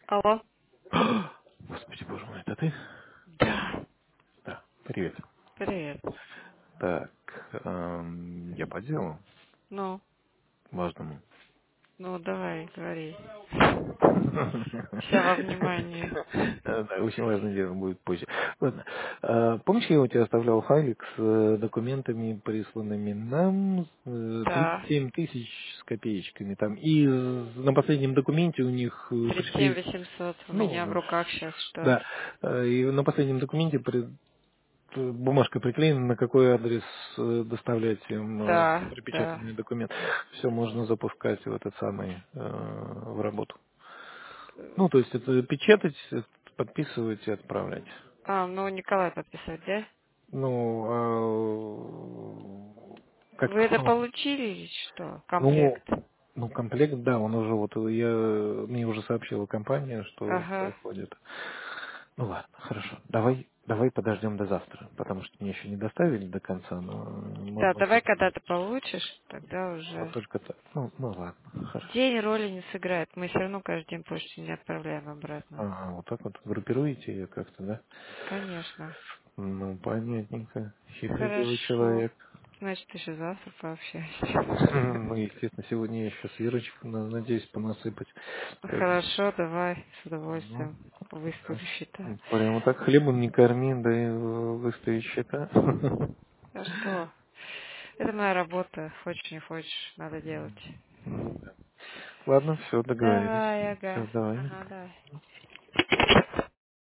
Алло. Господи, боже мой, это ты? Да. Да, привет. Привет. Так, я по делу Ну, важному. ну давай, говори. Вся во внимании. Да, очень важное дело будет позже. Ладно. Помнишь, я у тебя оставлял файлик с документами, присланными нам, Да. 37 тысяч с копеечками там. И на последнем документе у них 37 пришли, 800 у меня в ну, руках сейчас что? да, и на последнем документе бумажка приклеена, на какой адрес доставлять им Да, да. припечатанный документ. Все можно запускать в этот самый в работу. Ну, то есть это печатать, это подписывать и отправлять. А, ну Николай подписать, да? Ну, как Вы это ну, получили или что? ну, Комплект. ну, комплект, да, он уже вот мне уже сообщила компания, что Ага. проходит. Ну ладно, хорошо. Давай подождем до завтра, потому что мне еще не доставили до конца, но Да, можно давай, только, когда ты получишь, тогда но уже. только так. Ну ладно, хорошо. День роли не сыграет. Мы все равно каждый день почту не отправляем обратно. Ага, вот так вот группируете ее как-то, да? Конечно. Ну, понятненько. Хитрый белый Хорошо. человек. Значит, еще завтра пообщаемся. Ну, естественно, сегодня я еще свирочку надеюсь понасыпать. Так, Хорошо, давай, с ну, удовольствием выставлю счета. прямо так хлебом не корми, да и выставить счета. А что? Это моя работа. Хочешь, не хочешь, надо делать. Ну, да. Ладно, все, договорились. Давай, Все, ага. давай. Ага, давай.